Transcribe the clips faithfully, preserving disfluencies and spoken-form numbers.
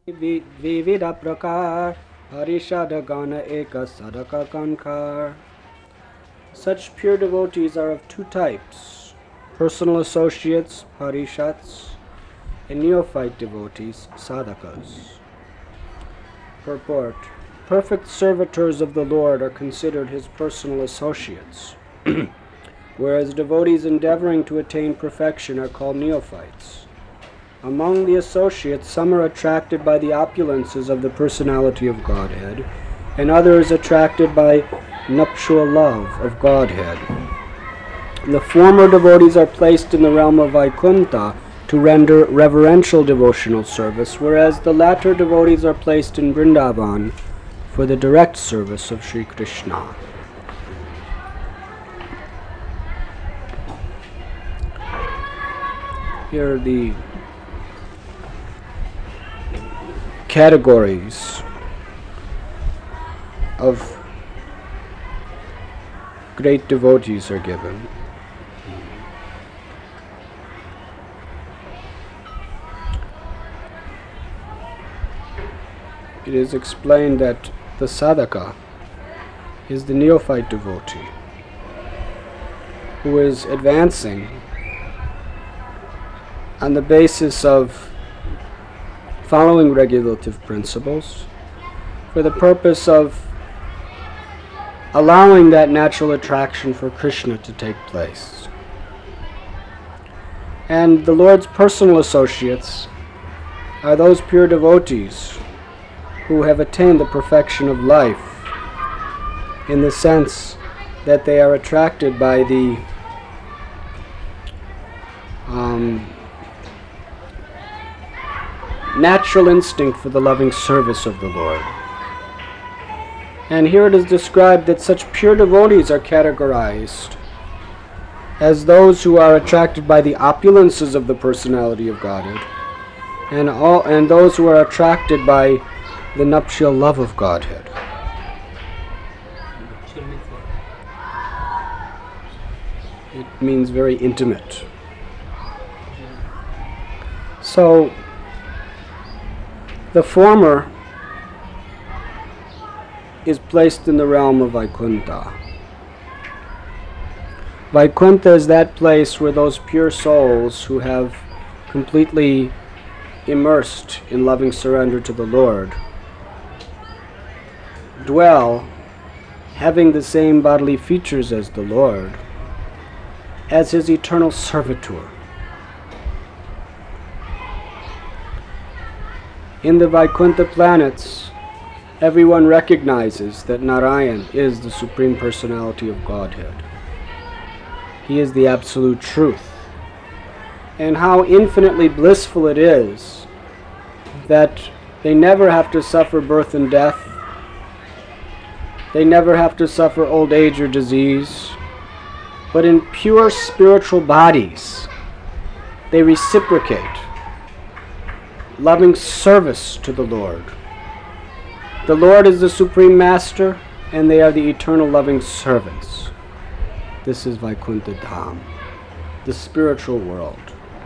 Vivida prakar Harishadagana eka sadaka kankar. Such pure devotees are of two types: personal associates, harishats, and neophyte devotees, sadhakas. Purport: perfect servitors of the Lord are considered his personal associates, whereas devotees endeavoring to attain perfection are called neophytes. Among the associates, some are attracted by the opulences of the personality of Godhead, and others attracted by nuptial love of Godhead. The former devotees are placed in the realm of Vaikuntha to render reverential devotional service, whereas the latter devotees are placed in Vrindavan for the direct service of Sri Krishna. Here are the categories of great devotees are given. It is explained that the sadhaka is the neophyte devotee who is advancing on the basis of following regulative principles for the purpose of allowing that natural attraction for Krishna to take place. And the Lord's personal associates are those pure devotees who have attained the perfection of life, in the sense that they are attracted by the um, natural instinct for the loving service of the Lord. And here it is described that such pure devotees are categorized as those who are attracted by the opulences of the personality of Godhead, and all and those who are attracted by the nuptial love of Godhead. It means very intimate. So the former is placed in the realm of Vaikuntha. Vaikuntha is that place where those pure souls who have completely immersed in loving surrender to the Lord dwell, having the same bodily features as the Lord, as his eternal servitor. In the Vaikuntha planets, everyone recognizes that Narayan is the Supreme Personality of Godhead. He is the absolute truth. And how infinitely blissful it is that they never have to suffer birth and death. They never have to suffer old age or disease. But in pure spiritual bodies, they reciprocate loving service to the Lord. The Lord is the Supreme Master, and they are the eternal loving servants. This is Vaikuntha Dham, the spiritual world.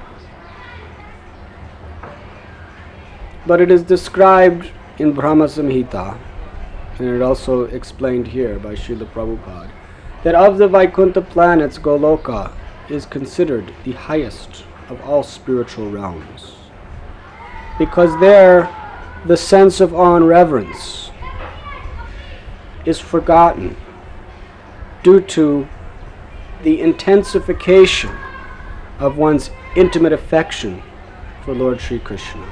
But it is described in Brahma Samhita, and it also explained here by Srila Prabhupada, that of the Vaikuntha planets, Goloka is considered the highest of all spiritual realms, because there the sense of awe and reverence is forgotten due to the intensification of one's intimate affection for Lord Sri Krishna.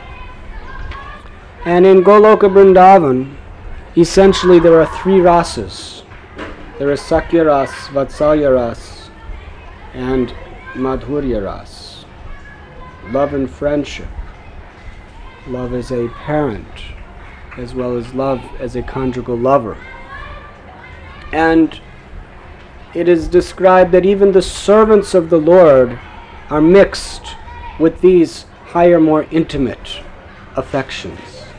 And in Goloka Vrindavan, essentially there are three rasas. There is Sakya Ras, Vatsalya Ras, and Madhurya Ras. Love and friendship. Love as a parent, as well as love as a conjugal lover. And it is described that even the servants of the Lord are mixed with these higher, more intimate affections.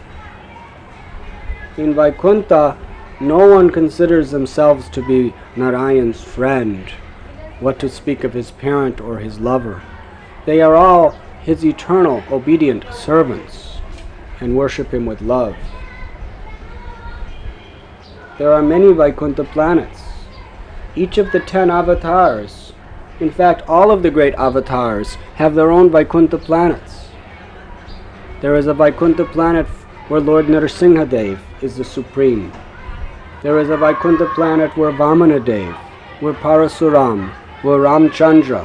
In Vaikuntha, no one considers themselves to be Narayan's friend, what to speak of his parent or his lover. They are all his eternal obedient servants, and worship him with love. There are many Vaikuntha planets. Each of the ten avatars, in fact all of the great avatars, have their own Vaikuntha planets. There is a Vaikuntha planet where Lord Narasimhadev is the supreme. There is a Vaikuntha planet where Vamanadev, where Parasuram, where Ramchandra.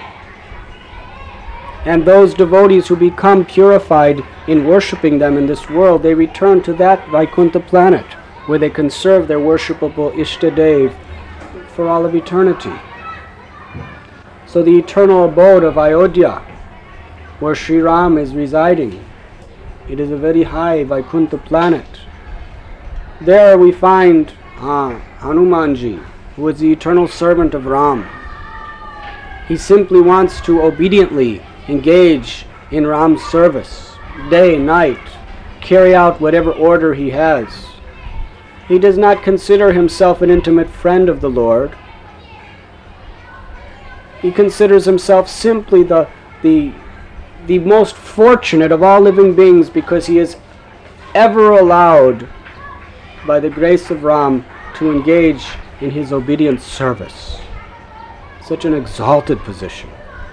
And those devotees who become purified in worshipping them in this world, they return to that Vaikuntha planet where they can serve their worshipable Ishtadev for all of eternity. So the eternal abode of Ayodhya, where Sri Ram is residing, it is a very high Vaikuntha planet. There we find uh, Hanumanji, who is the eternal servant of Ram. He simply wants to obediently engage in Ram's service, day, night, carry out whatever order he has. He does not consider himself an intimate friend of the Lord. He considers himself simply the, the, the most fortunate of all living beings because he is ever allowed, by the grace of Ram, to engage in his obedient service. Such an exalted position.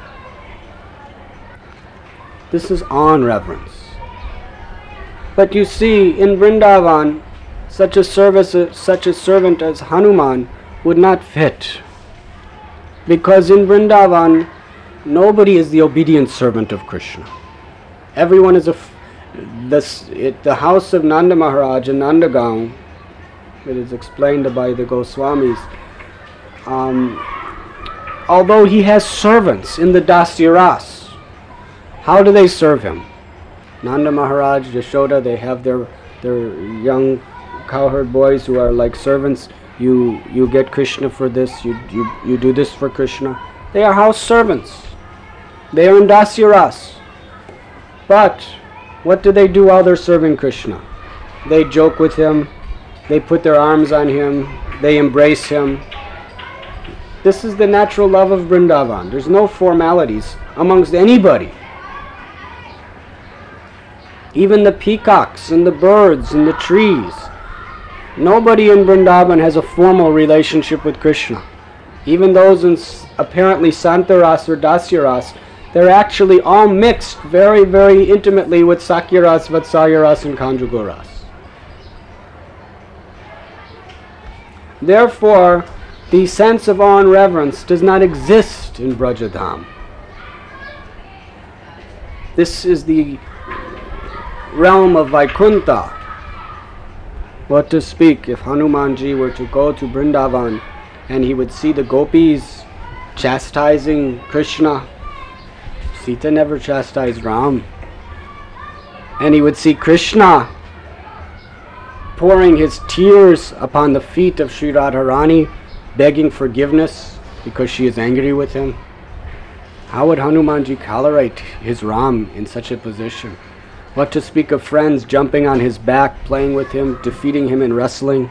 This is awe and reverence. But you see, in Vrindavan, such a service, such a servant as Hanuman would not fit. Because in Vrindavan, nobody is the obedient servant of Krishna. Everyone is a... This, it, the house of Nanda Maharaj in Nandagaon, it is explained by the Goswamis, um, although he has servants in the Dasya Ras, how do they serve him? Nanda Maharaj, Yashoda, they have their their young cowherd boys who are like servants. You you get Krishna for this, you, you, you do this for Krishna. They are house servants. They are in Dasya Ras. But what do they do while they're serving Krishna? They joke with him, they put their arms on him, they embrace him. This is the natural love of Vrindavan. There's no formalities amongst anybody. Even the peacocks and the birds and the trees. Nobody in Vrindavan has a formal relationship with Krishna. Even those in apparently Santaras or Dasyaras, they're actually all mixed very, very intimately with Sakyaras, Vatsalyaras, and Kanjugoras. Therefore, the sense of awe and reverence does not exist in Brajadham. This is the realm of Vaikuntha. What to speak if Hanumanji were to go to Vrindavan and he would see the gopis chastising Krishna. Sita never chastised Ram. And he would see Krishna pouring his tears upon the feet of Sri Radharani, begging forgiveness because she is angry with him. How would Hanumanji tolerate his Ram in such a position? What to speak of friends jumping on his back, playing with him, defeating him in wrestling?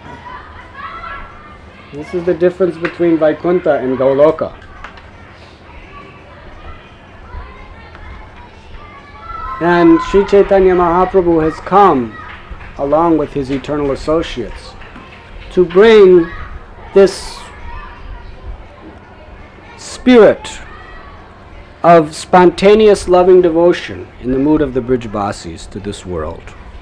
This is the difference between Vaikuntha and Goloka. And Sri Chaitanya Mahaprabhu has come, along with his eternal associates, to bring this spirit of spontaneous loving devotion in the mood of the Brijbasis to this world.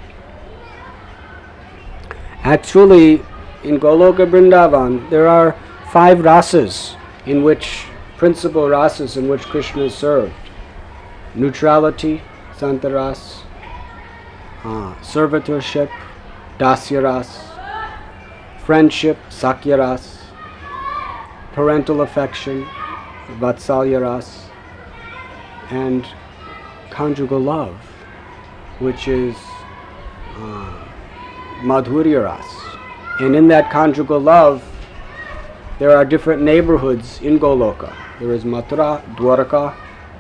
Actually, in Goloka Vrindavan, there are five rasas in which, principal rasas in which Krishna is served. Neutrality, Santaras, uh, servitorship, Dasyaras, friendship, Sakyaras, parental affection, Vatsalyaras, and conjugal love, which is uh, Madhurya Ras. And in that conjugal love, there are different neighborhoods in Goloka. There is Mathura, Dwaraka,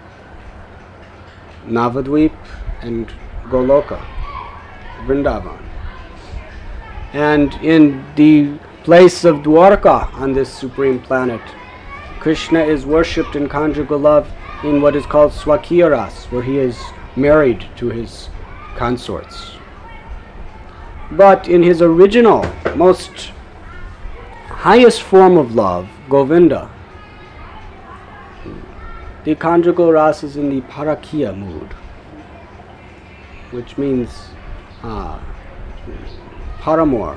Navadvip, and Goloka, Vrindavan. And in the place of Dwaraka on this supreme planet, Krishna is worshipped in conjugal love in what is called Swakiya Ras, where he is married to his consorts. But in his original, most highest form of love, Govinda, the conjugal rasa is in the parakiya mood, which means uh, paramour.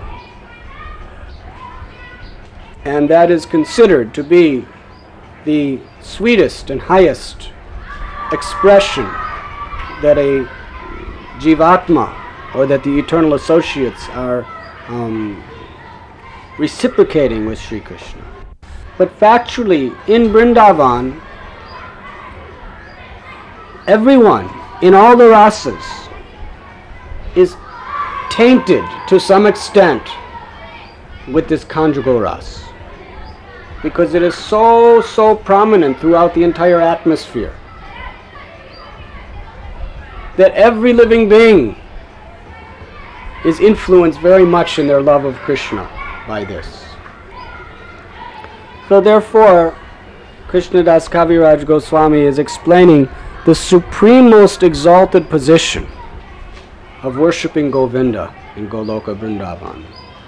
And that is considered to be the sweetest and highest expression that a jivatma, or that the eternal associates are um, reciprocating with Sri Krishna. But factually, in Vrindavan, everyone in all the rasas is tainted to some extent with this conjugal ras, because it is so, so prominent throughout the entire atmosphere that every living being is influenced very much in their love of Krishna by this. So therefore, Krishnadas Kaviraj Goswami is explaining the supreme most exalted position of worshipping Govinda in Goloka Vrindavan.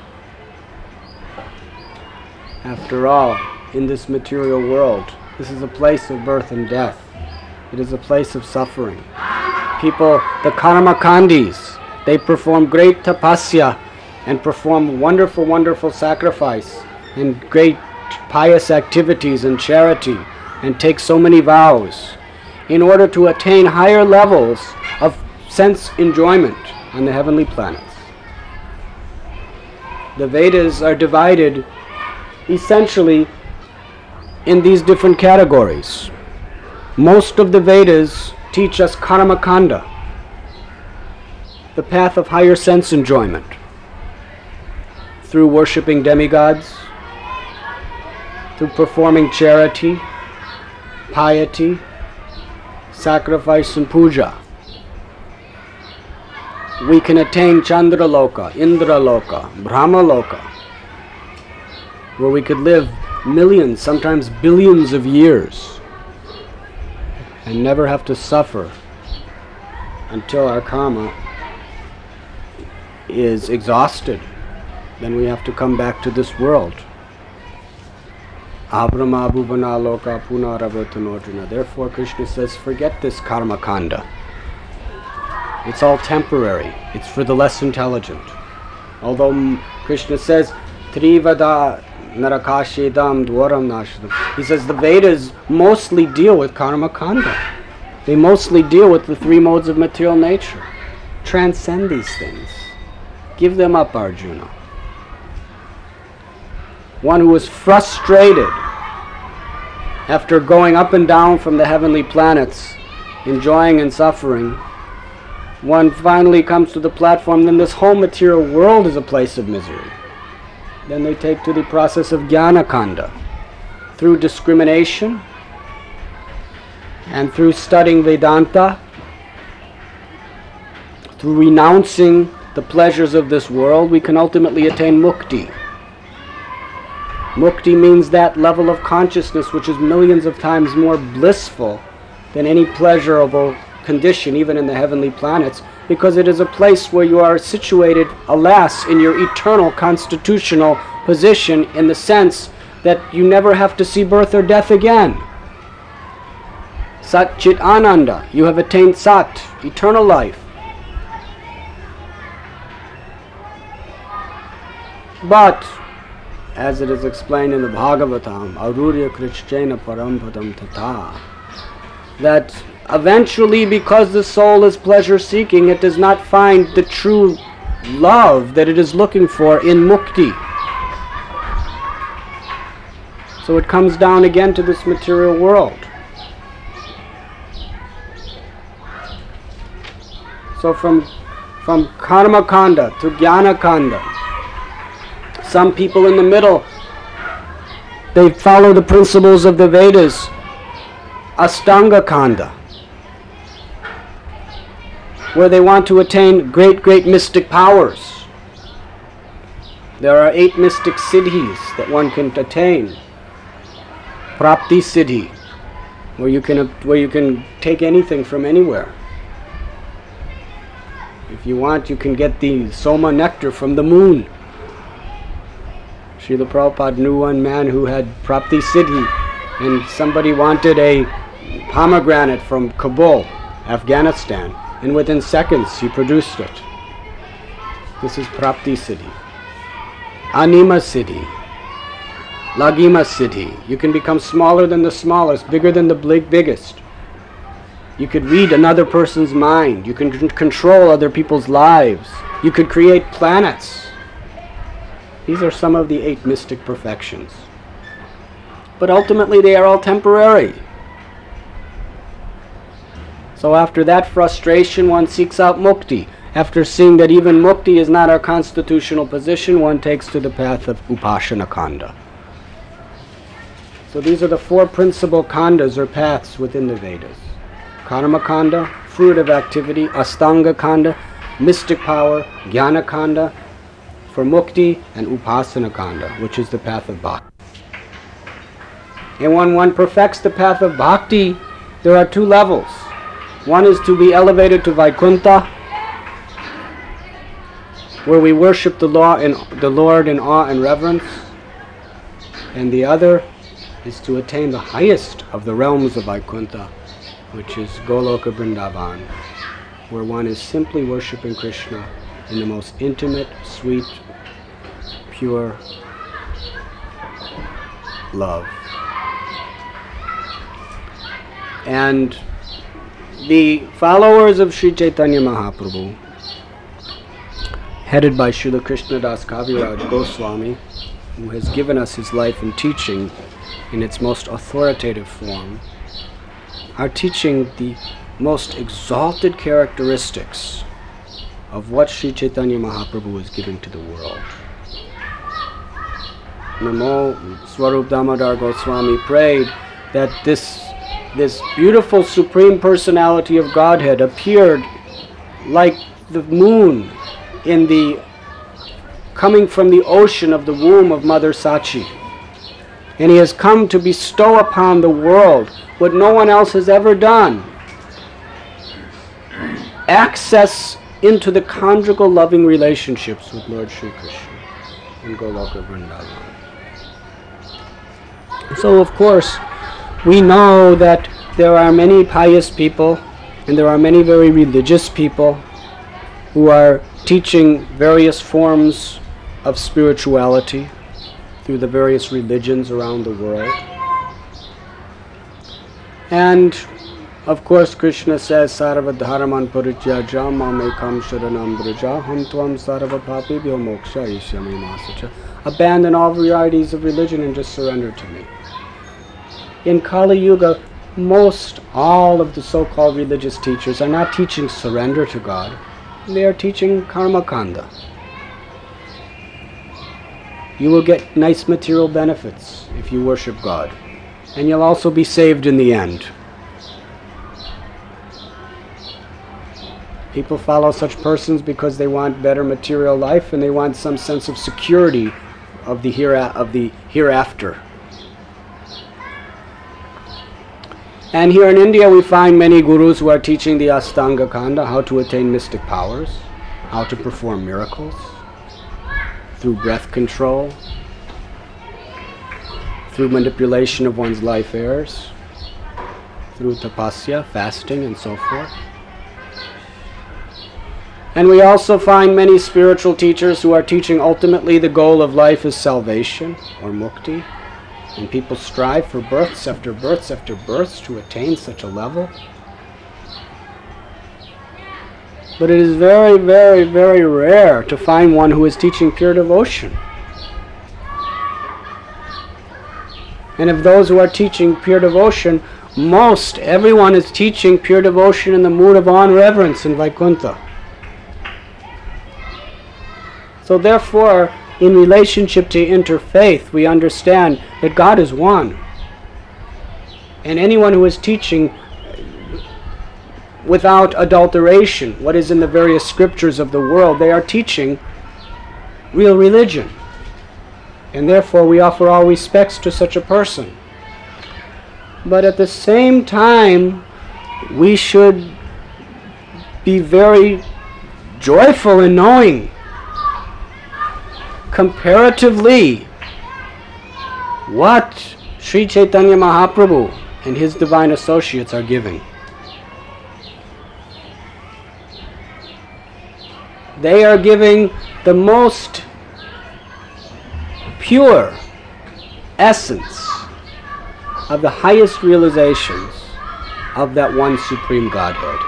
After all, in this material world, this is a place of birth and death. It is a place of suffering. People, the karmakandis, they perform great tapasya and perform wonderful, wonderful sacrifice and great pious activities and charity and take so many vows in order to attain higher levels of sense enjoyment on the heavenly planets. The Vedas are divided essentially in these different categories. Most of the Vedas teach us karmakanda, the path of higher sense enjoyment, through worshipping demigods, through performing charity, piety, sacrifice and puja. We can attain Chandraloka, Indraloka, Brahmaloka, where we could live millions, sometimes billions of years and never have to suffer until our karma is exhausted. Then we have to come back to this world. Abrama bhuvana loka punaravartanodrina. Therefore Krishna says, forget this karma kanda. It's all temporary. It's for the less intelligent. Although Krishna says, Trivada narakashedam dwaram nashadam. He says the Vedas mostly deal with karma kanda. They mostly deal with the three modes of material nature. Transcend these things. Give them up, Arjuna. One who is frustrated after going up and down from the heavenly planets, enjoying and suffering, one finally comes to the platform, then this whole material world is a place of misery. Then they take to the process of jnana kanda, through discrimination and through studying Vedanta, through renouncing the pleasures of this world, we can ultimately attain mukti. Mukti means that level of consciousness which is millions of times more blissful than any pleasurable condition, even in the heavenly planets, because it is a place where you are situated, alas, in your eternal constitutional position, in the sense that you never have to see birth or death again. Sat Chit Ananda, you have attained Sat, eternal life. But, as it is explained in the Bhagavatam, Arurya Krishchena Parampadam Tata, that eventually, because the soul is pleasure-seeking, it does not find the true love that it is looking for in mukti. So it comes down again to this material world. So from, from karma kanda to jnana kanda, some people in the middle, they follow the principles of the Vedas, Astanga kanda, where they want to attain great, great mystic powers. There are eight mystic siddhis that one can attain. Prapti siddhi, where you can where you can take anything from anywhere. If you want, you can get the Soma nectar from the moon. Srila Prabhupada knew one man who had Prapti Siddhi, and somebody wanted a pomegranate from Kabul, Afghanistan, and within seconds he produced it. This is Prapti Siddhi. Anima Siddhi. Lagima Siddhi. You can become smaller than the smallest, bigger than the big biggest. You could read another person's mind. You can c- control other people's lives. You could create planets. These are some of the eight mystic perfections. But ultimately they are all temporary. So after that frustration, one seeks out mukti. After seeing that even mukti is not our constitutional position, one takes to the path of upasana kanda. So these are the four principal khandas or paths within the Vedas. Karma kanda, fruitive activity; astanga kanda, mystic power; jnana kanda for mukti; and upasana kanda, which is the path of bhakti. And when one perfects the path of bhakti, there are two levels. One is to be elevated to Vaikuntha, where we worship the, law in, the Lord in awe and reverence. And the other is to attain the highest of the realms of Vaikuntha, which is Goloka Vrindavan, where one is simply worshipping Krishna in the most intimate, sweet, pure love. And the followers of Sri Chaitanya Mahaprabhu, headed by Srila Krishnadas Kaviraj Goswami, who has given us his life and teaching in its most authoritative form, are teaching the most exalted characteristics of what Sri Chaitanya Mahaprabhu is giving to the world. Namo Swarup Damodar Goswami prayed that this, this beautiful Supreme Personality of Godhead appeared like the moon in the coming from the ocean of the womb of Mother Sachi. And he has come to bestow upon the world what no one else has ever done: access into the conjugal loving relationships with Lord Sri Krishna in Goloka Vrindavan. So of course, we know that there are many pious people and there are many very religious people who are teaching various forms of spirituality through the various religions around the world. And of course Krishna says, Sarva dharman parijyaja mamekam sharanam braja ham tvam sarva papibhyo moksha ishyami masacha. Abandon all varieties of religion and just surrender to me. In Kali Yuga, most all of the so-called religious teachers are not teaching surrender to God. They are teaching karma kanda. You will get nice material benefits if you worship God, and you'll also be saved in the end. People follow such persons because they want better material life and they want some sense of security of the here of the hereafter. And here in India we find many gurus who are teaching the Astanga Kanda, how to attain mystic powers, how to perform miracles through breath control, through manipulation of one's life airs, through tapasya, fasting, and so forth. And we also find many spiritual teachers who are teaching ultimately the goal of life is salvation or mukti. And people strive for births after births after births to attain such a level. But it is very, very, very rare to find one who is teaching pure devotion. And of those who are teaching pure devotion, most, everyone is teaching pure devotion in the mood of awe and reverence in Vaikuntha. So therefore, in relationship to interfaith, we understand that God is one. And anyone who is teaching without adulteration what is in the various scriptures of the world, they are teaching real religion. And therefore we offer all respects to such a person. But at the same time, we should be very joyful in knowing comparatively what Sri Chaitanya Mahaprabhu and his divine associates are giving. They are giving the most pure essence of the highest realizations of that one Supreme Godhead.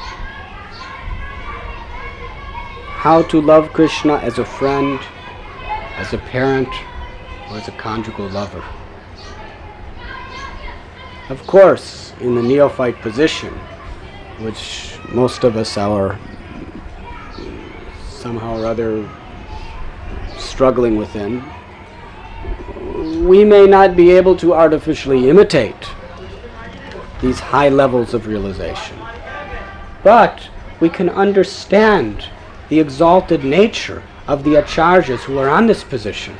How to love Krishna as a friend, as a parent, or as a conjugal lover. Of course, in the neophyte position, which most of us are somehow or other struggling within, we may not be able to artificially imitate these high levels of realization. But we can understand the exalted nature of the acharyas who are on this position.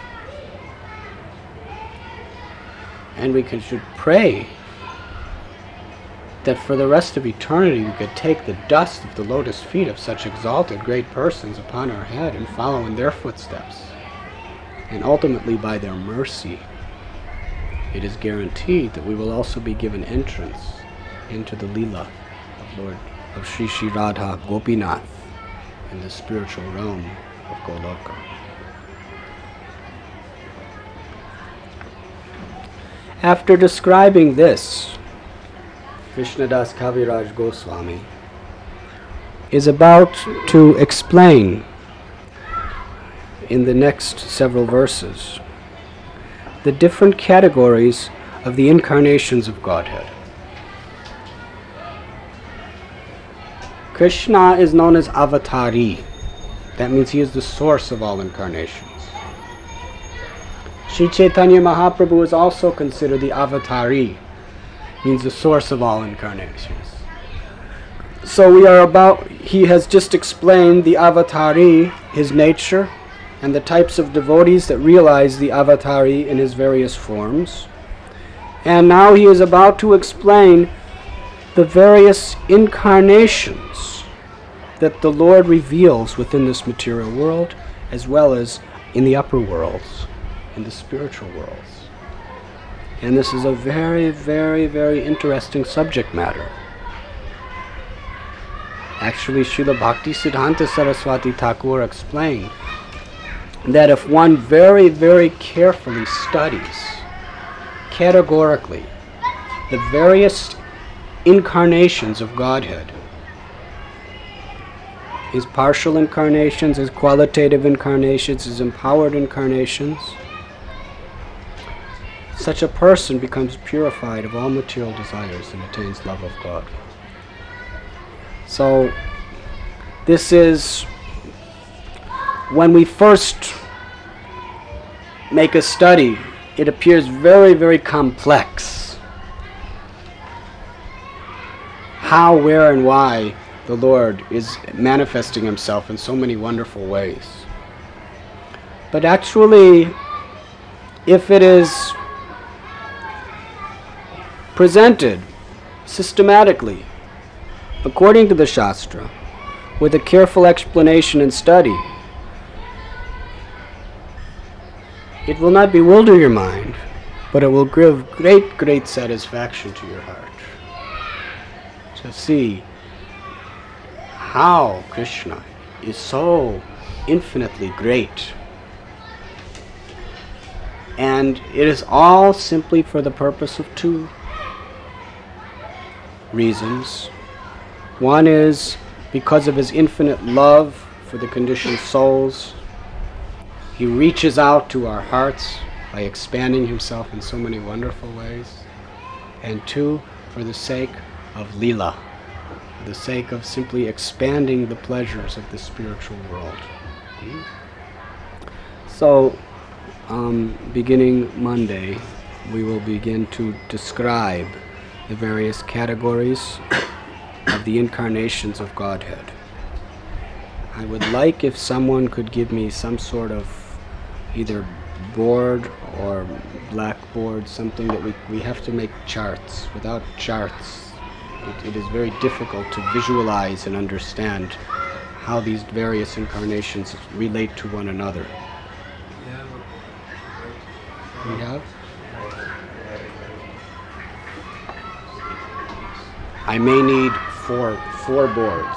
And we can, should pray that for the rest of eternity we could take the dust of the lotus feet of such exalted great persons upon our head and follow in their footsteps. And ultimately, by their mercy, it is guaranteed that we will also be given entrance into the Leela of Lord of Sri Sri Radha Gopinath in the spiritual realm of Goloka. After describing this, Krishnadas Kaviraj Goswami is about to explain in the next several verses the different categories of the incarnations of Godhead. Krishna is known as Avatari. That means he is the source of all incarnations. Sri Chaitanya Mahaprabhu is also considered the Avatari, means the source of all incarnations. So we are about, he has just explained the Avatari, his nature, and the types of devotees that realize the Avatari in his various forms. And now he is about to explain the various incarnations that the Lord reveals within this material world, as well as in the upper worlds, in the spiritual worlds. And this is a very, very, very interesting subject matter. Actually, Srila Bhakti Siddhanta Saraswati Thakur explained that if one very, very carefully studies, categorically, the various incarnations of Godhead, his partial incarnations, his qualitative incarnations, his empowered incarnations, such a person becomes purified of all material desires and attains love of God. So, this is when we first make a study, it appears very, very complex. How, where, and why the Lord is manifesting himself in so many wonderful ways. But actually, if it is presented systematically, according to the Shastra, with a careful explanation and study, it will not bewilder your mind, but it will give great, great satisfaction to your heart to see how Krishna is so infinitely great. And it is all simply for the purpose of two reasons. One is because of his infinite love for the conditioned souls. He reaches out to our hearts by expanding himself in so many wonderful ways. And two, for the sake of Leela, for the sake of simply expanding the pleasures of the spiritual world. Hmm? So, um, beginning Monday, we will begin to describe the various categories of the incarnations of Godhead. I would like if someone could give me some sort of either board or blackboard, something that we, we have to make charts. Without charts, it, it is very difficult to visualize and understand how these various incarnations relate to one another. We have? I may need four, four boards.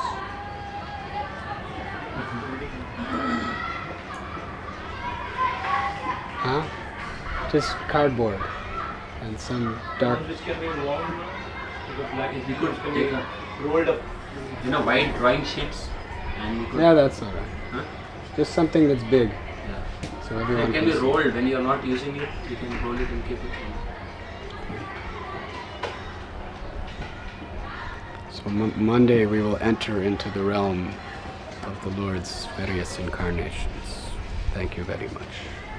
Huh? Just cardboard and some dark. Which can be long, if you could take a rolled up, you know, white drawing sheets, and you could. Yeah, that's alright. Huh? Just something that's big. Yeah. So everyone it can can be see. rolled when you are not using it. You can roll it and keep it. So m Monday we will enter into the realm of the Lord's various incarnations. Thank you very much.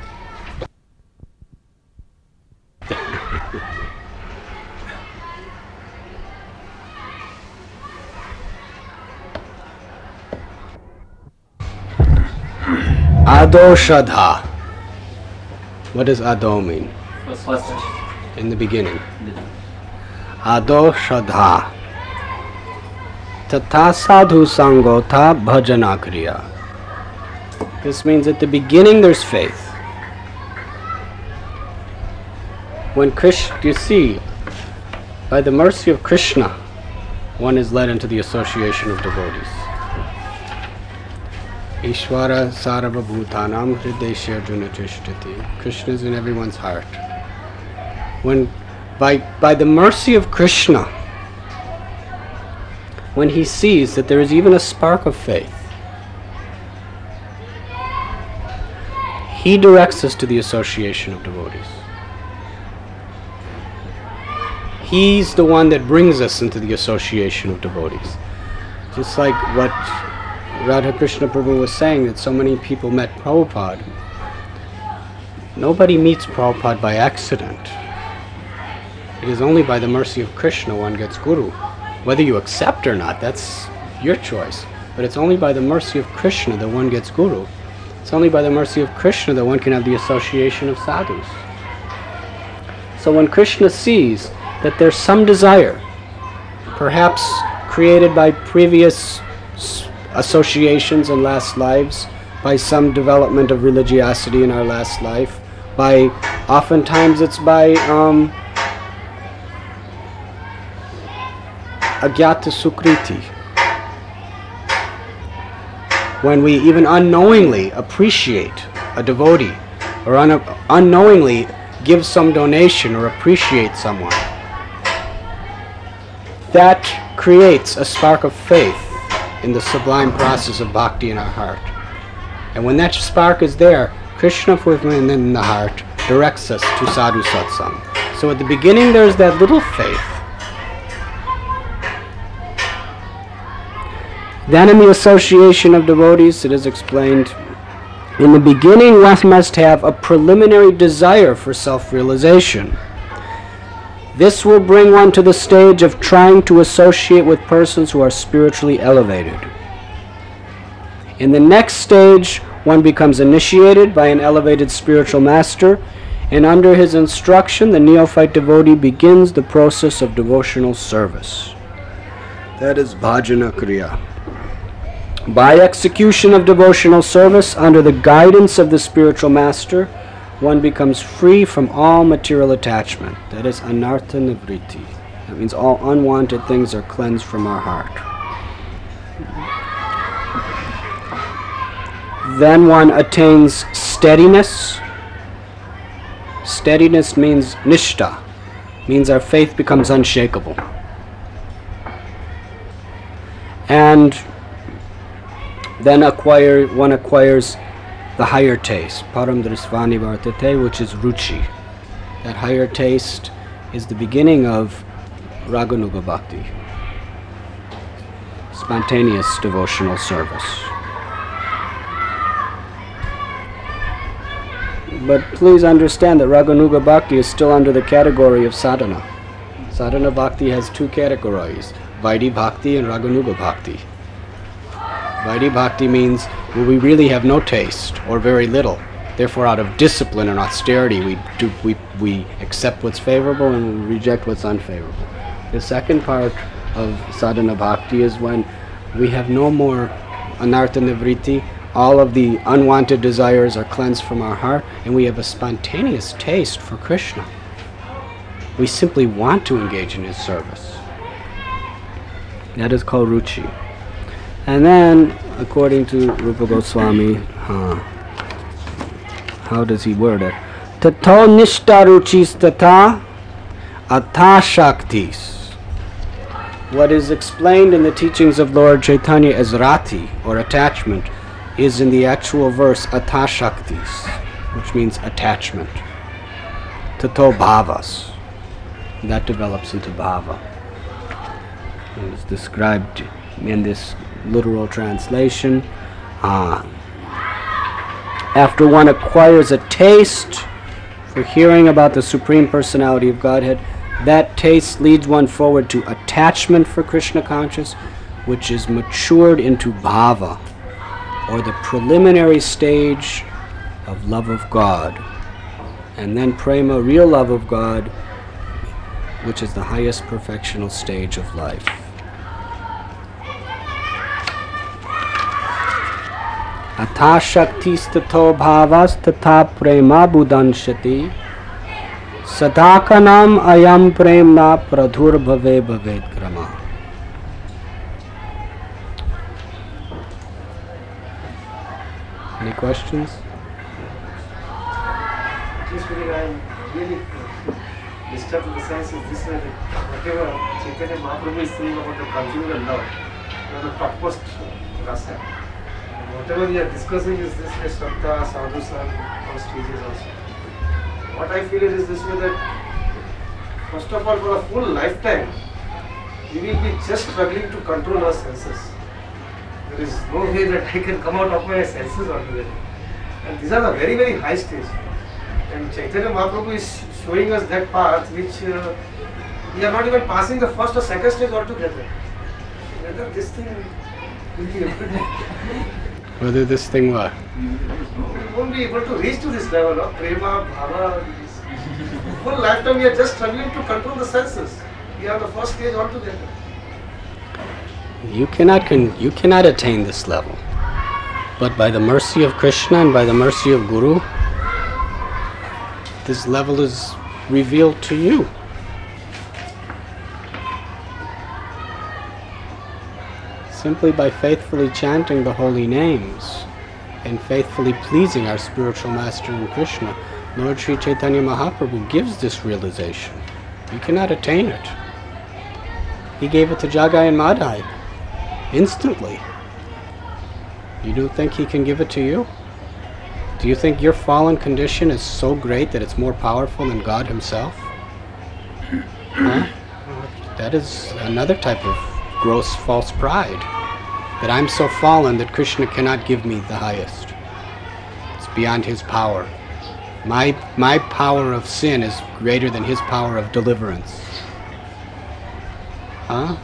Ado Shadha. What does Ado mean? First. In the beginning. Ado Shadha. Tata sadhu sangota bhajana kriya. This means at the beginning there's faith. When Krishna, you see, by the mercy of Krishna, one is led into the association of devotees. Ishvara sarva bhutanam hrideshya arjuna tishtati. Krishna is in everyone's heart. When, by, by the mercy of Krishna, when he sees that there is even a spark of faith, he directs us to the association of devotees. He's the one that brings us into the association of devotees. Just like what Radha Krishna Prabhu was saying, that so many people met Prabhupada. Nobody meets Prabhupada by accident. It is only by the mercy of Krishna one gets Guru. Whether you accept or not, that's your choice. But it's only by the mercy of Krishna that one gets Guru. It's only by the mercy of Krishna that one can have the association of sadhus. So when Krishna sees that there's some desire, perhaps created by previous associations in last lives, by some development of religiosity in our last life, by, oftentimes it's by um, agyata sukriti. When we even unknowingly appreciate a devotee, or un unknowingly give some donation or appreciate someone, that creates a spark of faith in the sublime process of bhakti in our heart. And when that spark is there, Krishna within the heart directs us to sadhu satsang. So at the beginning there's that little faith. Then in the association of devotees, it is explained, in the beginning one must have a preliminary desire for self-realization. This will bring one to the stage of trying to associate with persons who are spiritually elevated. In the next stage, one becomes initiated by an elevated spiritual master, and under his instruction, the neophyte devotee begins the process of devotional service. That is bhajana kriya. By execution of devotional service under the guidance of the spiritual master, one becomes free from all material attachment. That is anartha nivriti. That means all unwanted things are cleansed from our heart. Then one attains steadiness. Steadiness means nishta, means our faith becomes unshakable. And then acquire, one acquires the higher taste, param drisvani vartate, which is ruchi. That higher taste is the beginning of raganuga bhakti, spontaneous devotional service. But please understand that raganuga bhakti is still under the category of sadhana. Sadhana bhakti has two categories, Vaidhi bhakti and raganuga bhakti. Vaidhi bhakti means well, we really have no taste or very little. Therefore, out of discipline and austerity, we do we we accept what's favorable and we reject what's unfavorable. The second part of sadhana bhakti is when we have no more anartha nivriti, all of the unwanted desires are cleansed from our heart, and we have a spontaneous taste for Krishna. We simply want to engage in his service. That is called ruchi. And then, according to Rupa Goswami, uh, how does he word it? Tato nishta ruchis tata atha shaktis. What is explained in the teachings of Lord Chaitanya as rati, or attachment, is in the actual verse atha shaktis, which means attachment. Tato bhavas. That develops into bhava. It is described in this literal translation. Uh, after one acquires a taste for hearing about the Supreme Personality of Godhead, that taste leads one forward to attachment for Krishna conscious, which is matured into bhava, or the preliminary stage of love of God. And then prema, real love of God, which is the highest perfectional stage of life. Atha shaktis tato bhavas tata prema budanshati Sadakanam ayam premna pradhur bhave bhaved krama. Any questions? Just because I am really disturbed in the sense of this, uh, whatever Chaitanya Mahaprabhu is saying about the conjugal love, you know, the topmost rasa. Whatever we are discussing is this way, Shraddha, Sadhu, San, all stages also. What I feel is this way that, first of all, for a full lifetime, we will be just struggling to control our senses. There is no way that I can come out of my senses altogether. And these are the very, very high stage. And Chaitanya Mahaprabhu is showing us that path which uh, we are not even passing the first or second stage altogether. Whether this thing will be able to... Whether this thing what? We won't be able to reach to this level of prema, bhava. Full lifetime we are just struggling to control the senses. We are the first stage altogether. You cannot con- you cannot attain this level. But by the mercy of Krishna and by the mercy of Guru, this level is revealed to you. Simply by faithfully chanting the holy names and faithfully pleasing our spiritual master in Krishna, Lord Sri Chaitanya Mahaprabhu gives this realization. You cannot attain it. He gave it to Jagai and Madhai instantly. You don't think he can give it to you? Do you think your fallen condition is so great that it's more powerful than God himself? Huh? That is another type of gross false pride. That I'm so fallen that Krishna cannot give me the highest. It's beyond his power. My, my power of sin is greater than his power of deliverance. Huh?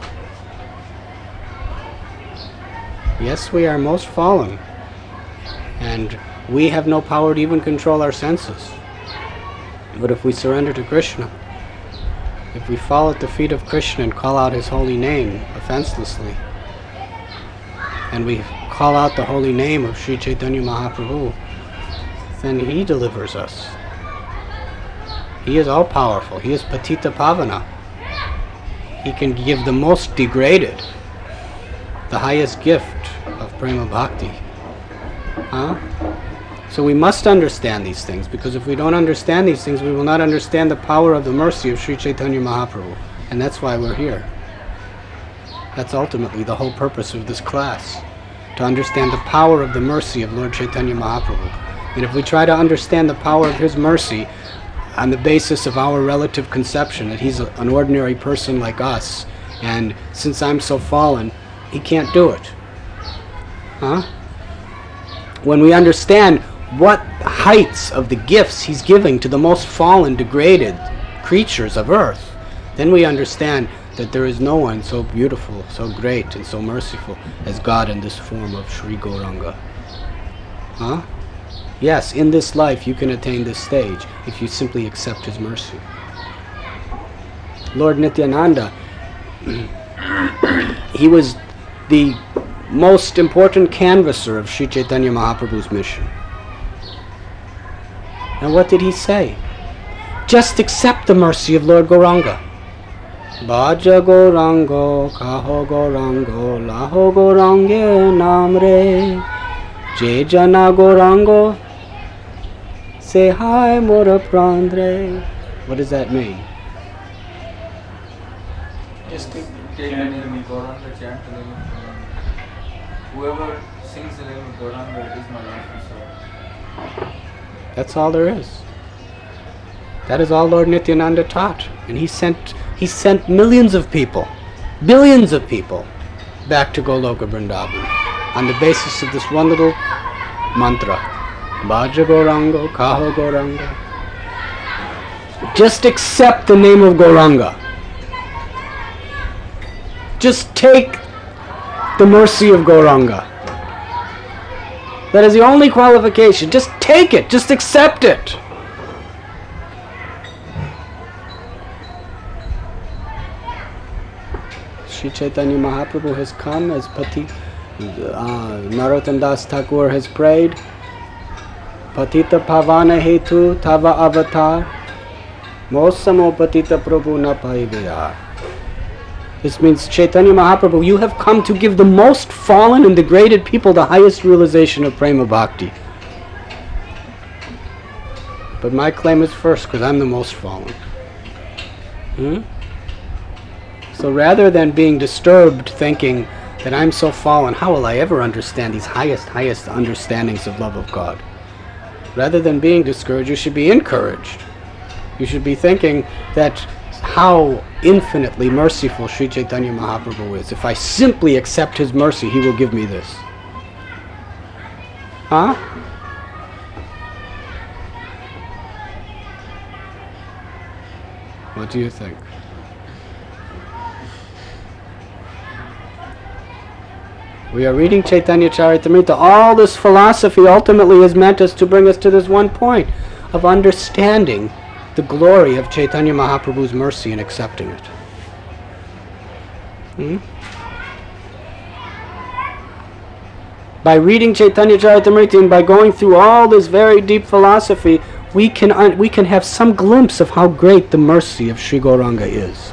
Yes, we are most fallen. And we have no power to even control our senses. But if we surrender to Krishna, if we fall at the feet of Krishna and call out his holy name offenselessly, and we call out the holy name of Sri Chaitanya Mahaprabhu, then he delivers us. He is all-powerful. He is Patita Pavana. He can give the most degraded the highest gift of Prema Bhakti. Huh? So we must understand these things, because if we don't understand these things, we will not understand the power of the mercy of Sri Chaitanya Mahaprabhu. And that's why we're here. That's ultimately the whole purpose of this class, to understand the power of the mercy of Lord Chaitanya Mahaprabhu. And if we try to understand the power of his mercy on the basis of our relative conception that he's a, an ordinary person like us, and since I'm so fallen, he can't do it. Huh? When we understand what heights of the gifts he's giving to the most fallen, degraded creatures of earth, then we understand that there is no one so beautiful, so great, and so merciful as God in this form of Sri Gauranga. Huh? Yes, in this life you can attain this stage if you simply accept his mercy. Lord Nityananda, he was the most important canvasser of Sri Chaitanya Mahaprabhu's mission. And what did he say? Just accept the mercy of Lord Gauranga. Bhaja Gaurango, Kaho Gaurango, Laho Gaurange Namre, Je Jana Gaurango, Say Hi Mora Prandre. What does that mean? Just take take the name of Gauranga, chant the name of Gauranga. Whoever sings the name of Gauranga is my life and soul. That's all there is. That is all Lord Nityananda taught. And he sent he sent millions of people, billions of people, back to Goloka Vrindavan on the basis of this one little mantra. Bhaja Gaurango, Kaho Gauranga. Just accept the name of Gauranga. Just take the mercy of Gauranga. That is the only qualification. Just take it. Just accept it. Sri Chaitanya Mahaprabhu has come as Pati, uh, Narottam Das Thakur has prayed, Patita Pavana Hetu Tava Avatar, Mosamo Patita Prabhu Na Paivayar. This means, Chaitanya Mahaprabhu, you have come to give the most fallen and degraded people the highest realization of Prema Bhakti. But my claim is first, because I'm the most fallen. Hmm? So rather than being disturbed thinking that I'm so fallen, how will I ever understand these highest, highest understandings of love of God? Rather than being discouraged, you should be encouraged. You should be thinking that how infinitely merciful Sri Chaitanya Mahaprabhu is. If I simply accept his mercy, he will give me this. Huh? What do you think? We are reading Chaitanya Charitamrita. All this philosophy ultimately is meant us to bring us to this one point of understanding the glory of Chaitanya Mahaprabhu's mercy and accepting it. Hmm? By reading Chaitanya Charitamrita and by going through all this very deep philosophy, we can un- we can have some glimpse of how great the mercy of Sri Gauranga is.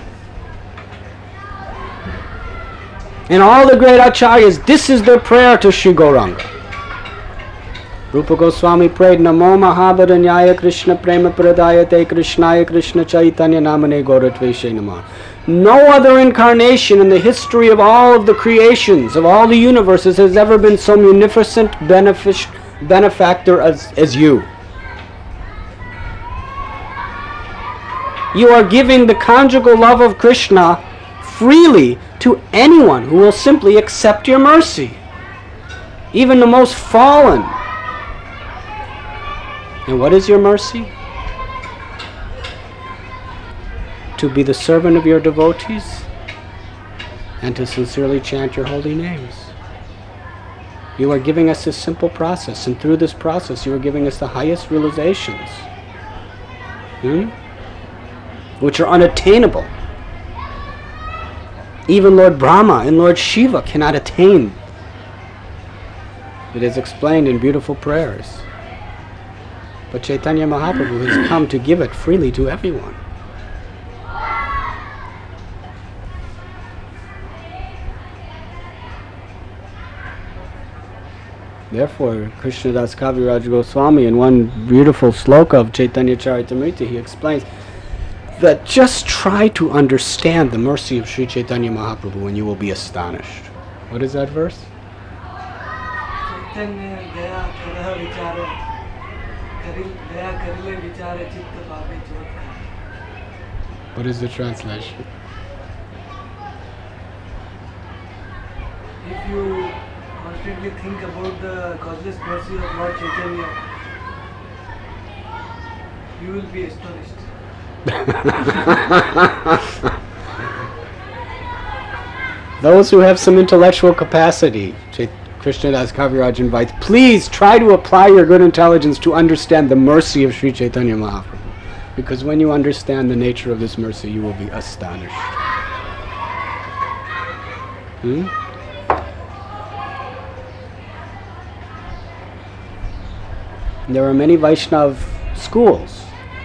And all the great acharyas, this is their prayer to Sri Gauranga. Rupa Goswami prayed, Namo Mahabharanyaya Krishna Prema Pradayate Krishnaya Krishna Chaitanya Namane Gauratvaishe Namah. No other incarnation in the history of all of the creations, of all the universes, has ever been so munificent benefic- benefactor as, as you. You are giving the conjugal love of Krishna freely to anyone who will simply accept your mercy, even the most fallen. And what is your mercy? To be the servant of your devotees and to sincerely chant your holy names. You are giving us this simple process, and through this process you are giving us the highest realizations, hmm? which are unattainable. Even Lord Brahma and Lord Shiva cannot attain. It is explained in beautiful prayers. But Chaitanya Mahaprabhu has come to give it freely to everyone. Therefore, Krishnadas Kaviraj Goswami, in one beautiful sloka of Chaitanya Charitamrita, he explains that just try to understand the mercy of Sri Chaitanya Mahaprabhu and you will be astonished. What is that verse? What is the translation? If you constantly think about the causeless mercy of Lord Chaitanya, you will be astonished. Those who have some intellectual capacity, Krishnadas Kaviraj invites, please try to apply your good intelligence to understand the mercy of Sri Chaitanya Mahaprabhu. Because when you understand the nature of this mercy, you will be astonished. Hmm? There are many Vaishnav schools.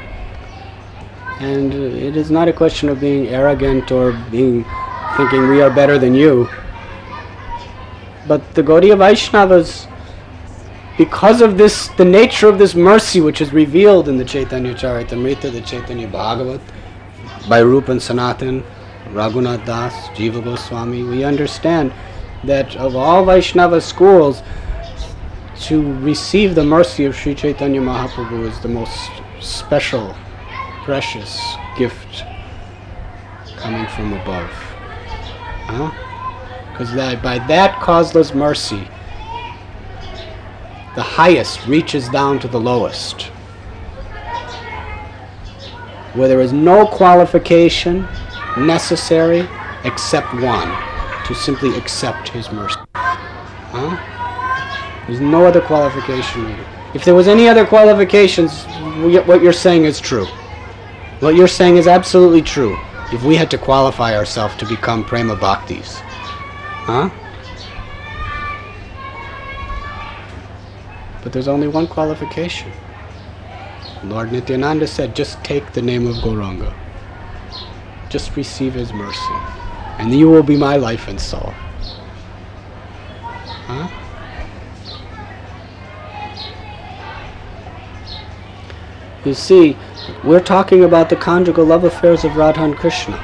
And it is not a question of being arrogant or being thinking we are better than you. But the Gaudiya Vaishnavas, because of this, the nature of this mercy which is revealed in the Chaitanya Charitamrita, the Chaitanya Bhagavat, by Rupa and Sanatan, Raghunath Das, Jiva Goswami, we understand that of all Vaishnava schools, to receive the mercy of Sri Chaitanya Mahaprabhu is the most special, precious gift coming from above. Because huh? that, by that causeless mercy, the highest reaches down to the lowest, where there is no qualification necessary except one, to simply accept his mercy. Huh? There's no other qualification needed. If there was any other qualifications, what you're saying is true. What you're saying is absolutely true. If we had to qualify ourselves to become Prema Bhaktis. Huh? But there's only one qualification. Lord Nityananda said, just take the name of Gauranga. Just receive his mercy. And you will be my life and soul. Huh? You see, we're talking about the conjugal love affairs of Radha and Krishna.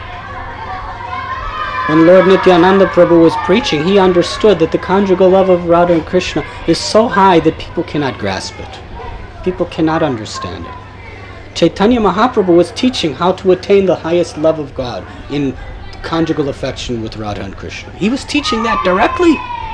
When Lord Nityananda Prabhu was preaching, he understood that the conjugal love of Radha and Krishna is so high that people cannot grasp it. People cannot understand it. Chaitanya Mahaprabhu was teaching how to attain the highest love of God in conjugal affection with Radha and Krishna. He was teaching that directly.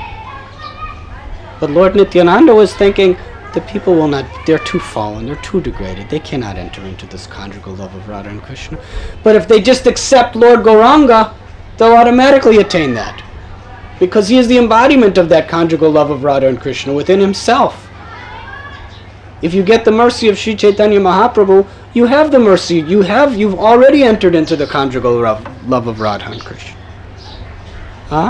But Lord Nityananda was thinking, the people will not, they're too fallen, they're too degraded, they cannot enter into this conjugal love of Radha and Krishna. But if they just accept Lord Gauranga, they'll automatically attain that. Because he is the embodiment of that conjugal love of Radha and Krishna within himself. If you get the mercy of Sri Chaitanya Mahaprabhu, you have the mercy, you have, you've already entered into the conjugal love, love of Radha and Krishna. Huh?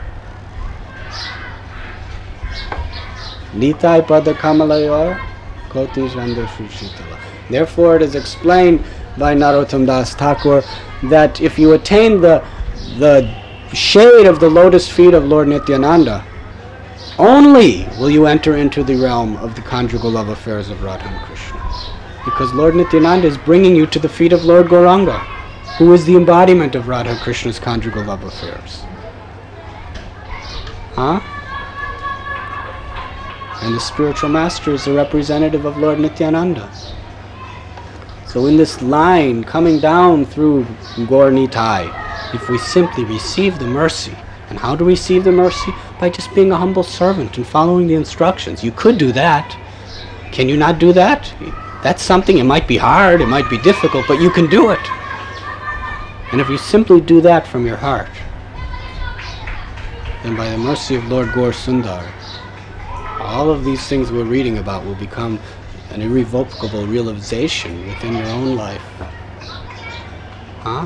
Nitai pada kamalayor koti janda shushitala. Therefore it is explained by Narottam Das Thakur that if you attain the, the shade of the lotus feet of Lord Nityananda, only will you enter into the realm of the conjugal love affairs of Radha and Krishna. Because Lord Nityananda is bringing you to the feet of Lord Gauranga, who is the embodiment of Radha and Krishna's conjugal love affairs. Huh? And the spiritual master is the representative of Lord Nityananda. So in this line coming down through Gaur Nitai, if we simply receive the mercy, and how to receive the mercy? By just being a humble servant and following the instructions. You could do that. Can you not do that? That's something, it might be hard, it might be difficult, but you can do it. And if you simply do that from your heart, then by the mercy of Lord Gaur Sundar, all of these things we're reading about will become an irrevocable realization within your own life. Huh?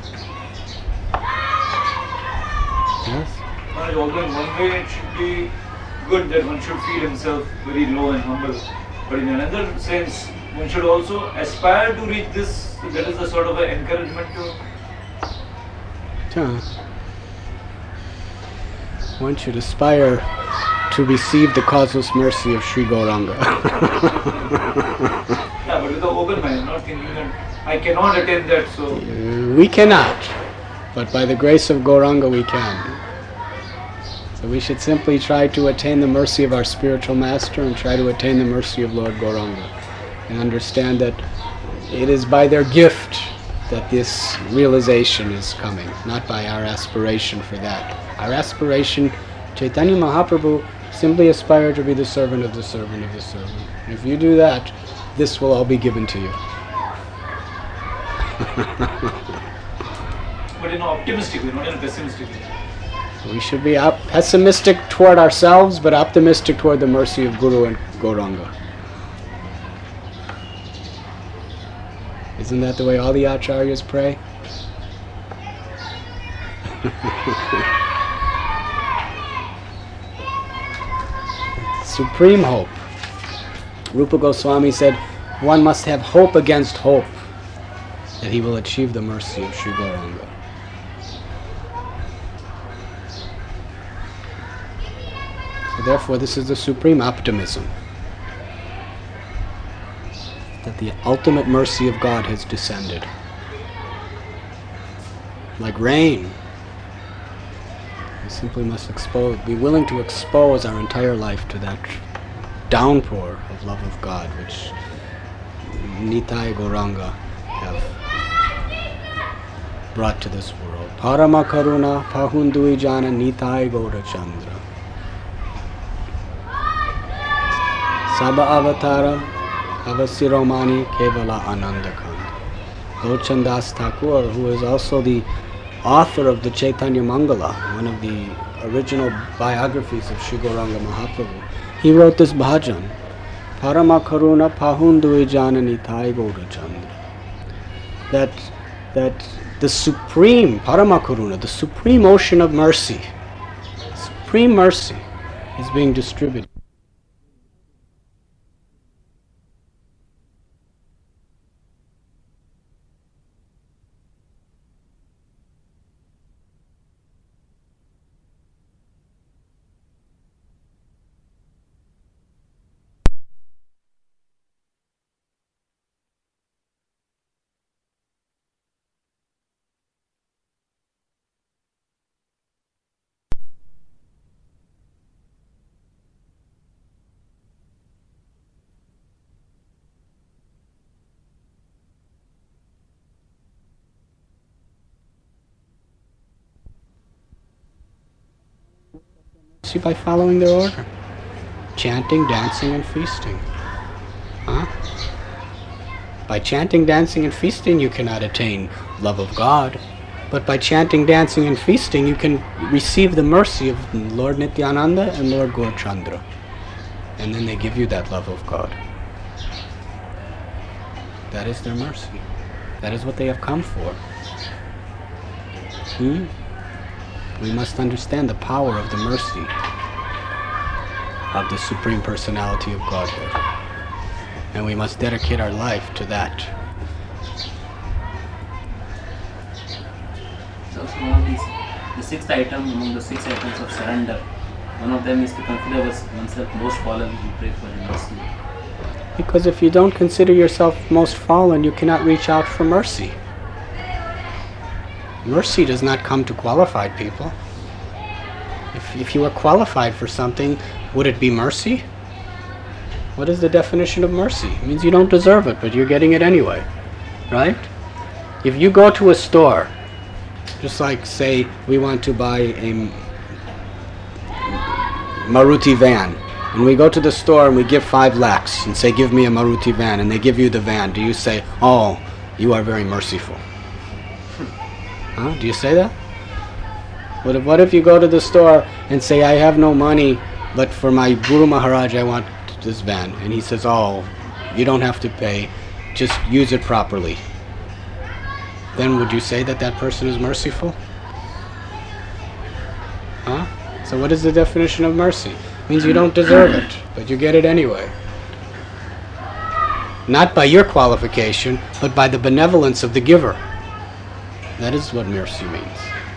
Yes? Although in one way it should be good that one should feel himself very low and humble, but in another sense one should also aspire to reach this. So that is a sort of an encouragement to... Yeah. One should aspire to receive the causeless mercy of Sri Gauranga. Yeah, but with the open mind, not thinking that I cannot attain that, so... Uh, we cannot, but by the grace of Gauranga we can. So we should simply try to attain the mercy of our spiritual master and try to attain the mercy of Lord Gauranga. And understand that it is by their gift that this realization is coming, not by our aspiration for that. Our aspiration, Chaitanya Mahaprabhu simply aspired to be the servant of the servant of the servant. And if you do that, this will all be given to you. But in an optimistic way, not in a pessimistic way. We should be op- pessimistic toward ourselves, but optimistic toward the mercy of Guru and Gauranga. Isn't that the way all the acharyas pray? Supreme hope. Rupa Goswami said, one must have hope against hope that he will achieve the mercy of Sri Gauranga. So therefore, this is the supreme optimism, that the ultimate mercy of God has descended. Like rain, we simply must expose, be willing to expose our entire life to that downpour of love of God which Nitai Gauranga have brought to this world. Parama Karuna Pahundui Jana Nitai Gaura Chandra. Sabha Avatara Avasiromani Kevala Ananda Kanda. Lochan Das Thakur, who is also the author of the Chaitanya Mangala, one of the original biographies of Sri Gauranga Mahaprabhu, he wrote this bhajan, Parama Karuna Pahundui Jana Nitai Gaura Chandra. That, that the supreme, Parama Karuna, the supreme ocean of mercy, supreme mercy is being distributed. By following their order, chanting, dancing, and feasting. Huh? By chanting, dancing, and feasting, you cannot attain love of God, but by chanting, dancing, and feasting, you can receive the mercy of Lord Nityananda and Lord Gaurachandra, and then they give you that love of God. That is their mercy. That is what they have come for. Hmm? We must understand the power of the mercy of the Supreme Personality of Godhead. And we must dedicate our life to that. So, one of these, the sixth item among the six items of surrender, one of them is to consider oneself most fallen and pray for mercy. Because if you don't consider yourself most fallen, you cannot reach out for mercy. Mercy does not come to qualified people. If, if you are qualified for something, would it be mercy? What is the definition of mercy? It means you don't deserve it, but you're getting it anyway, right? If you go to a store, just like say we want to buy a Maruti van, and we go to the store and we give five lakhs and say, give me a Maruti van, and they give you the van, do you say, oh, you are very merciful? Huh? Do you say that? What if, what if you go to the store and say, I have no money, but for my Guru Maharaj I want this van, and he says, oh, you don't have to pay, just use it properly. Then would you say that that person is merciful? Huh? So what is the definition of mercy? It means you don't deserve it, but you get it anyway. Not by your qualification, but by the benevolence of the giver. That is what mercy means.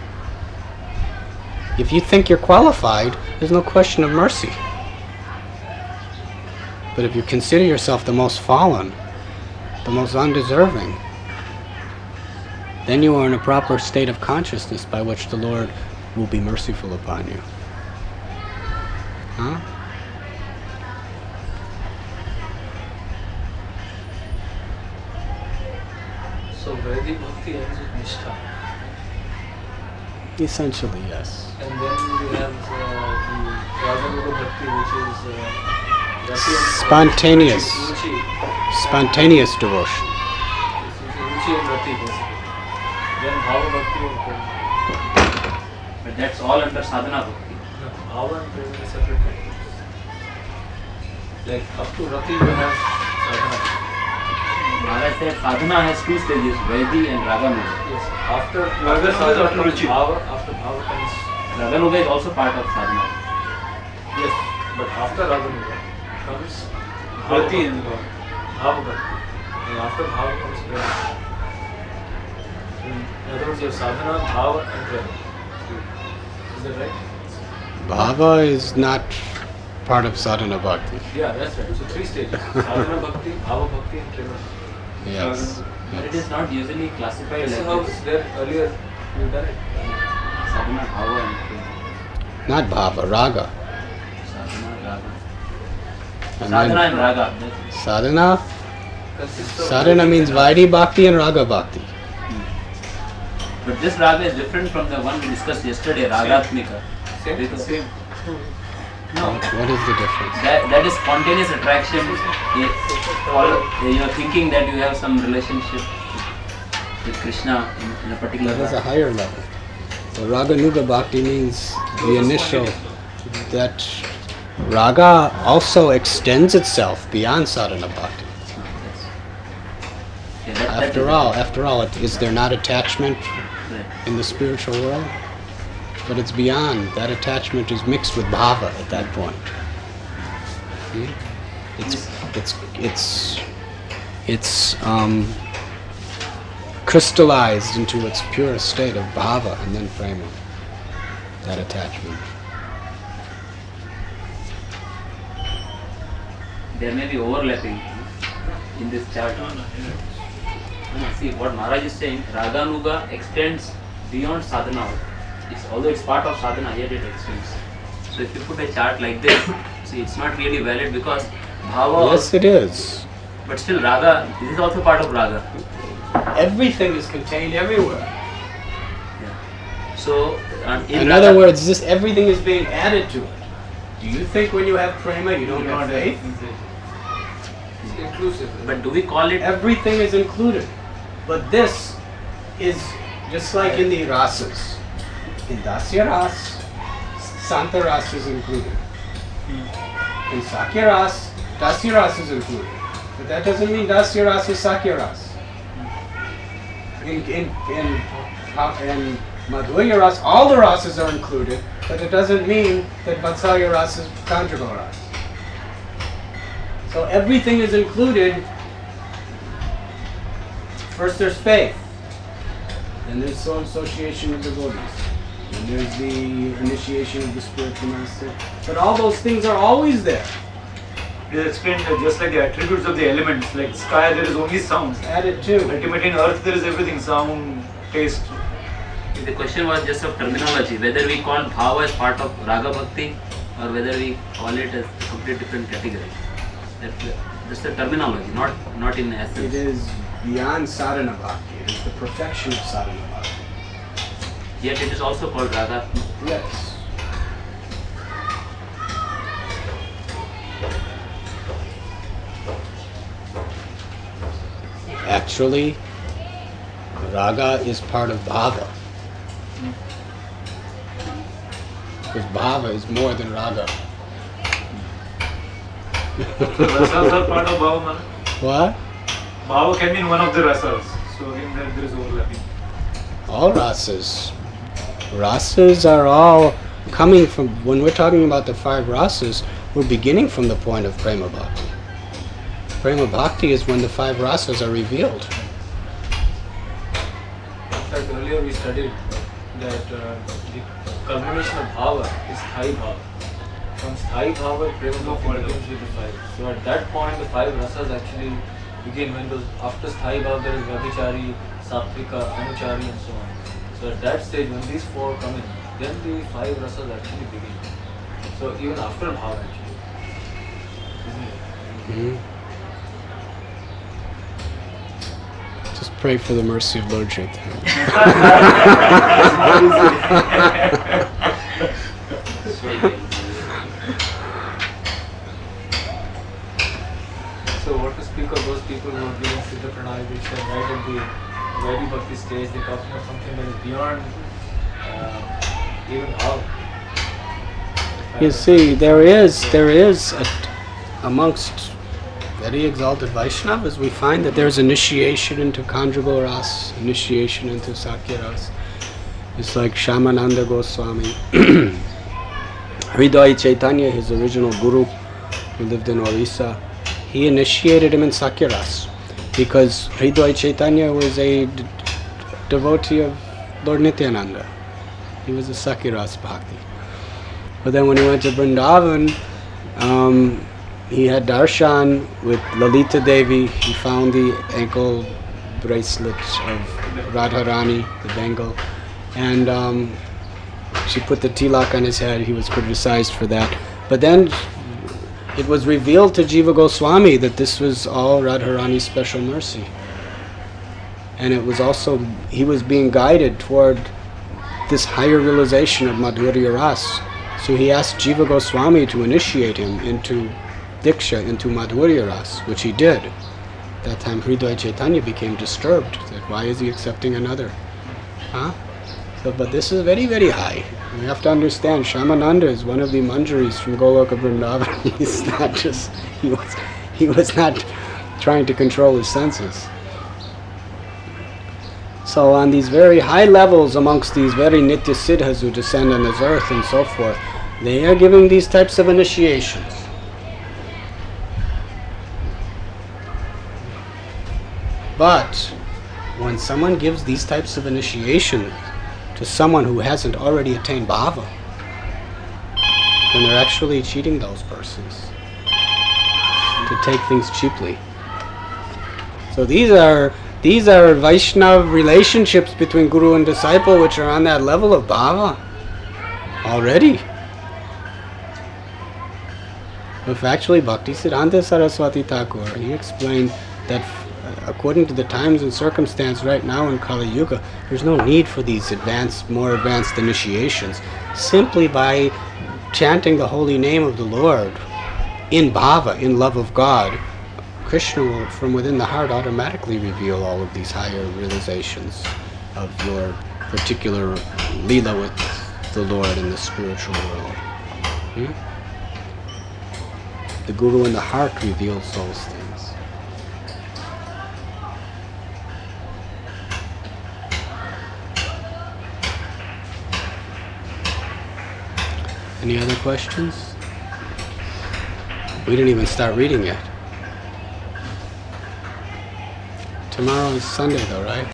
If you think you're qualified, there's no question of mercy. But if you consider yourself the most fallen, the most undeserving, then you are in a proper state of consciousness by which the Lord will be merciful upon you. Huh? So Vedic Bhakti ends with Nishtha. Essentially, yes. And then you have uh, the Radhanuga Bhakti, which is uh, Rasi and- Spontaneous. Ruchi. Spontaneous devotion. Ruchi and Rati, basically. Then Bhava Bhakti and Prema. But that's all under sadhana bhakti. No, Bhava and Prema are separate things. Like up to Rati you have sadhana. Maharaj said sadhana has two stages, Vaidhi and Raganuga. Yes. After Raganuga is sadhana after comes Ruchi. Bhava, after Bhava comes. Raganuga is also part of sadhana. Yes, but after Raganuga comes Bhakti and Bhava Bhakti. And after Bhava comes Prema. In other words, you have sadhana, Bhava and Prema. Is that right? Bhava is not part of sadhana bhakti. Yeah, that's right. So three stages. Sadhana Bhakti, Bhava Bhakti and Prema. Yes. But it yes. is not usually classified This is like how this. it's there earlier. You've done it. Sadhana, bhava and prema. Not bhava, raga. Sadhana, raga. And Sadhana then and raga. That's- sadhana, Consists of sadhana means Vaidhi bhakti and raga bhakti. But this raga is different from the one we discussed yesterday, ragatmika. Same. Because- Same. No, What is the difference? that, that is spontaneous attraction. You, follow, you are thinking that you have some relationship with Krishna in, in a particular That is a raga. higher level. So raganuga bhakti means the initial, that raga also extends itself beyond sadhana bhakti. Yeah, that- that After is- all, after all, it- is there not attachment Right. in the spiritual world? But it's beyond. That attachment is mixed with bhava at that point. Hmm? It's it's it's it's um, crystallized into its purest state of bhava and then prema. That attachment. There may be overlapping in this chart. No, see what Maharaj is saying, Raganuga extends beyond sadhana. It's, although it's part of sadhana, yet it extends. So if you put a chart like this, see it's not really valid because bhava, Yes, it is. but still raga, this is also part of raga. Everything is contained everywhere. Yeah. So uh, in, In raga, other words, this everything is being added to it. Do you think when you have prema you don't have faith? It's inclusive. but do we call it? Everything is included. But this is just like in the rasas. In Dasya Ras, Santa Ras is included. In Sakya Ras, Dasya Ras is included. But that doesn't mean Dasya Ras is Sakya Ras. In, in, in, uh, in Madhurya Ras, all the rasas are included, but it doesn't mean that Vatsalya Ras is conjugal ras. So everything is included. First there's faith, then there's soul association of devotees, and there's the initiation of the spiritual master. But all those things are always there. It is explained that just like the attributes of the elements, like sky there is only sound. Added to. Ultimately in earth there is everything, sound, taste. The question was just of terminology, whether we call bhava as part of raga bhakti or whether we call it as a complete different category. That, that's the terminology, not not in essence. It is beyond sadhana bhakti. It is the perfection of sadhana bhakti. Yet it is also called raga. Yes. Actually, raga is part of bhava. Because bhava is more than raga. So rasas are part of bhava, man. What? Bhava can mean one of the rasas. So again there, there is overlapping. All rasas. Rasas are all coming from, when we're talking about the five rasas, we're beginning from the point of prema bhakti. Prema bhakti is when the five rasas are revealed. In fact, earlier we studied that uh, the culmination of bhava is sthai bhava. From sthai bhava, prema bhakti begins with the five. So at that point, the five rasas actually begin. When those after sthai bhava, there is vyabhichari, sattvika, anuchari, and so on. So at that stage, when these four come in, then the five rasas actually begin. So even after bhava, actually, isn't it? Mhm. Just pray for the mercy of Lord Chaitanya. So what to speak of those people who are giving Siddha Pranay Diksha right at the Vaidhi Bhakti stage, they're talking of something that is beyond uh, even how. You see, there is, there is, a, amongst very exalted Vaishnavas, we find that there's initiation into conjugal ras, initiation into Sakya ras. It's like Shyamananda Goswami. Hridaya Chaitanya, his original guru, who lived in Orissa, he initiated him in Sakyaras because Hridoy Chaitanya was a d- devotee of Lord Nityananda. He was a Sakyaras Bhakti. But then when he went to Vrindavan, um, he had darshan with Lalita Devi. He found the ankle bracelet of Radharani, the Bengal, and um, she put the tilak on his head. He was criticized for that. But then it was revealed to Jiva Goswami that this was all Radharani's special mercy. And it was also, he was being guided toward this higher realization of Madhurya Ras. So he asked Jiva Goswami to initiate him into Diksha, into Madhurya Ras, which he did. That time Hridoy Chaitanya became disturbed, that why is he accepting another? Huh? So, but this is very, very high. We have to understand, Shyamananda is one of the Manjaris from Goloka Vrindavan. He's not just, he was, he was not trying to control his senses. So on these very high levels amongst these very Nitya Siddhas who descend on this earth and so forth, they are giving these types of initiations. But when someone gives these types of initiation to someone who hasn't already attained bhava, then they're actually cheating those persons to take things cheaply. So these are these are Vaishnava relationships between guru and disciple which are on that level of bhava already. If actually Bhaktisiddhanta Saraswati Thakur, he explained that according to the times and circumstance right now in Kali Yuga, there's no need for these advanced, more advanced initiations. Simply by chanting the holy name of the Lord in bhava, in love of God, Krishna will, from within the heart, automatically reveal all of these higher realizations of your particular lila with the Lord in the spiritual world. Hmm? The Guru in the heart reveals those things. Any other questions? We didn't even start reading yet. Tomorrow is Sunday though, right?